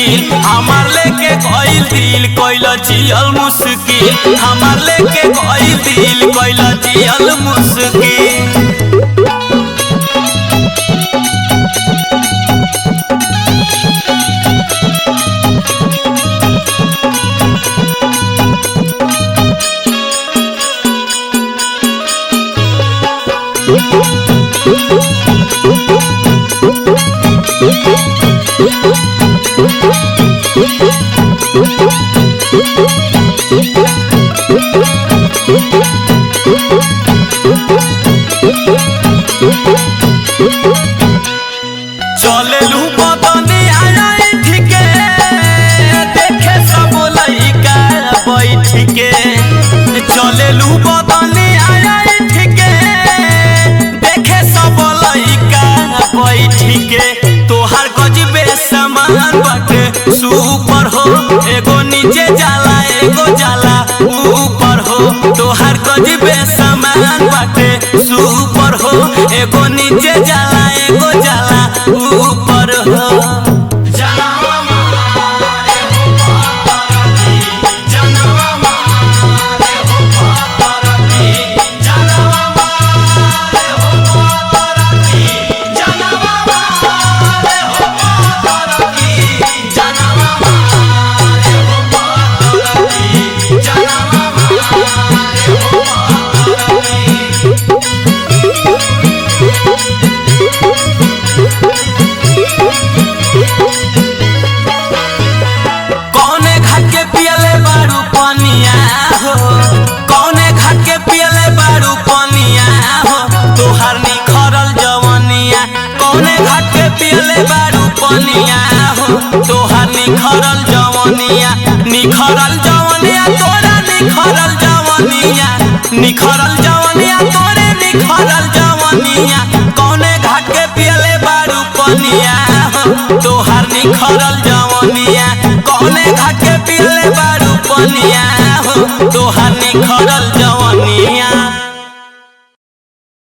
मुश्किल हमार लेके गइल दिल कइल जियल मुश्किल हमार लेके गइल दिल कइल जियल मुश्किल। चलेलू बदनिया ठीके देखे सब लइका बैठ के चलेलू बदनिया ठीके देखे सब लइका बैठ के तोहार गजबे समान बाटे सुपर हो एगो नीचे जाला एगो जाला ऊपर हो तोहार गजबे समान बाटे सुपर हो एगो नीचे जाला एगो जाला ऊपर हो। तोहार निखरल जवनिया निखरल जवनिया तोरा निखरल जवनिया निखरल जवनिया तोरे निखरल जवनिया कौने घाट के पियले बारू पनिया।